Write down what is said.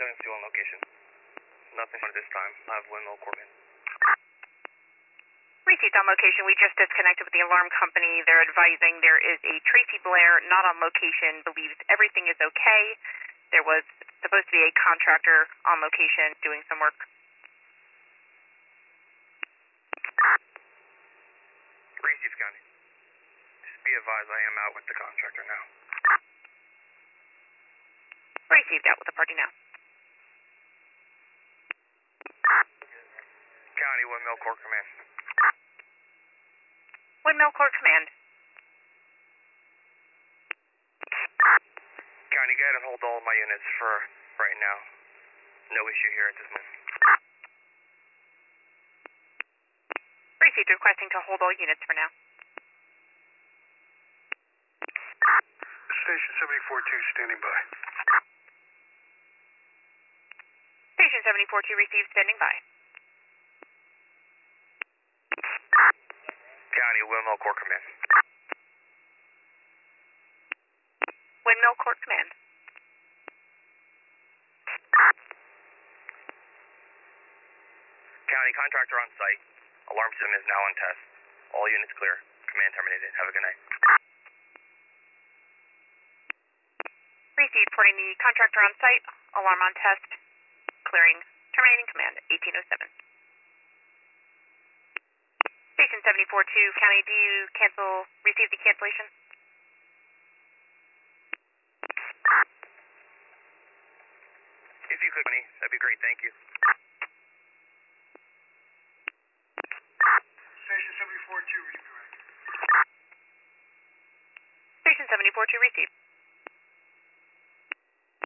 7-2 on location. Nothing at this time. I have Windmill Corbin. Received on location. We just disconnected with the alarm company. They're advising there is a Tracy Blair not on location, believes everything is okay. There was supposed to be a contractor on location doing some work. Received, County. Just be advised I am out with the contractor now. Received, out with the party now. County, Windmill Court Command. Windmill Court Command. County, go ahead and hold all of my units for right now. No issue here at this moment. Received, requesting to hold all units for now. Station 74-2 standing by. Station 74-2 received, standing by. County, Windmill Court Command. Windmill Court Command. County, contractor on site. Alarm system is now on test. All units clear. Command terminated. Have a good night. Received, reporting the contractor on site. Alarm on test. Clearing. Terminating command, 1807. Station 74-2, County, do you receive the cancellation? If you could, County, that'd be great. Thank you. Station 74-2 redirect. Station 74-2 received.